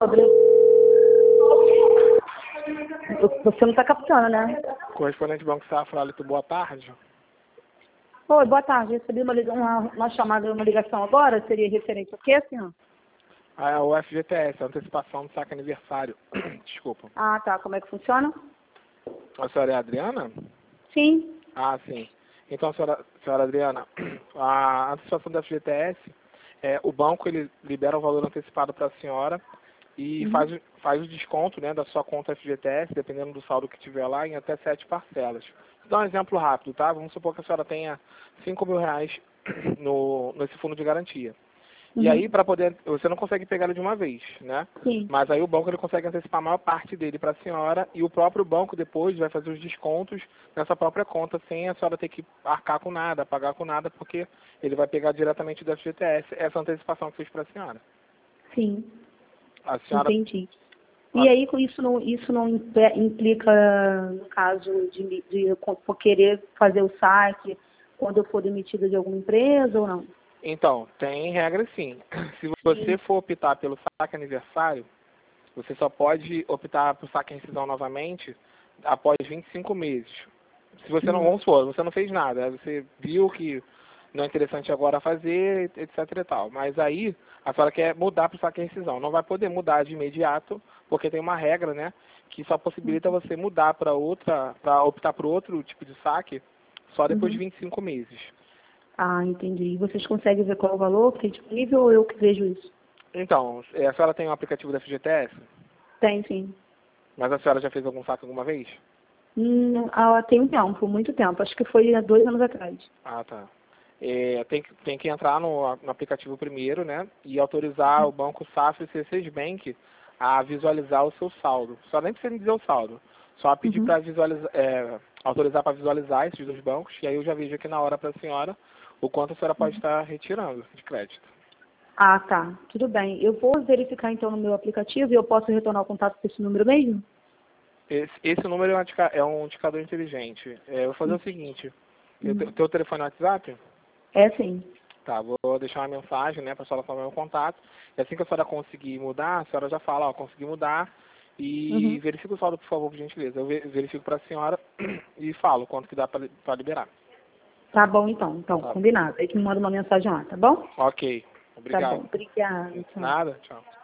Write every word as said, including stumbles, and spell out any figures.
sobre... Você não está captando, né? Correspondente Banco Safra, Alito, boa tarde. Oi, boa tarde. Recebi uma, liga- uma, uma chamada, uma ligação agora. Seria referente ao quê, senhor? Ah, o F G T S, antecipação do saque aniversário. Desculpa. Ah, tá. Como é que funciona? A senhora é a Adriana? Sim. Ah, sim. Então, senhora, senhora Adriana, a antecipação do F G T S, é, o banco ele libera o valor antecipado para a senhora e Uhum. faz, faz o desconto, né, da sua conta F G T S, dependendo do saldo que tiver lá, em até sete parcelas. Vou dar um exemplo rápido, tá? Vamos supor que a senhora tenha cinco mil reais no, nesse fundo de garantia. E aí, Uhum. para poder, você não consegue pegar ele de uma vez, né? Sim. Mas aí o banco ele consegue antecipar a maior parte dele para a senhora e o próprio banco depois vai fazer os descontos nessa própria conta sem a senhora ter que arcar com nada, pagar com nada, porque ele vai pegar diretamente do F G T S essa antecipação que fez para a senhora. Sim. A senhora... Entendi. a- E aí, com isso não, isso não impe- implica, no caso de, de eu co- for querer fazer o saque quando eu for demitida de alguma empresa ou não? Então, tem regra sim. Se você for optar pelo saque aniversário, você só pode optar por saque em rescisão novamente após vinte e cinco meses. Se você não, Hum. vamos supor, você não fez nada, você viu que não é interessante agora fazer, etc e tal. Mas aí, a senhora quer mudar para o saque em rescisão. Não vai poder mudar de imediato, porque tem uma regra, né, que só possibilita você mudar para outra, para optar por outro tipo de saque só depois de Uhum. vinte e cinco meses. Ah, entendi. E vocês conseguem ver qual é o valor que tem disponível ou eu que vejo isso? Então, eh, a senhora tem o aplicativo da F G T S? Tem, sim. Mas a senhora já fez algum saque alguma vez? Hum, ah, tem um tempo, muito tempo. Acho que foi há dois anos atrás. Ah, tá. É, tem, que- tem que entrar no, no aplicativo primeiro, né? E autorizar o Banco Safra e C seis Bank a visualizar o seu saldo. Só nem precisa dizer o saldo. Só pedir Uhum. para visualizar, é, autorizar para visualizar esses dois bancos, e aí eu já vejo aqui na hora para a senhora o quanto a senhora pode estar retirando de crédito. Ah, tá. Tudo bem. Eu vou verificar então no meu aplicativo e eu posso retornar o contato com esse número mesmo? Esse, esse número é um, indica- é um indicador inteligente. É, eu vou fazer o seguinte. O Hum. teu teu telefone no WhatsApp? É sim. Tá, vou deixar uma mensagem, né, para a senhora tomar meu contato. E assim que a senhora conseguir mudar, a senhora já fala, ó, consegui mudar. E Uhum. verifica o saldo, por favor, por gentileza. Eu ve- verifico para a senhora e falo quanto que dá para liberar. Tá bom então. Então, Tá. combinado. Aí tu me manda uma mensagem lá, tá bom? Ok. Tá bom. Obrigado. Obrigada. Tchau. Nada, tchau.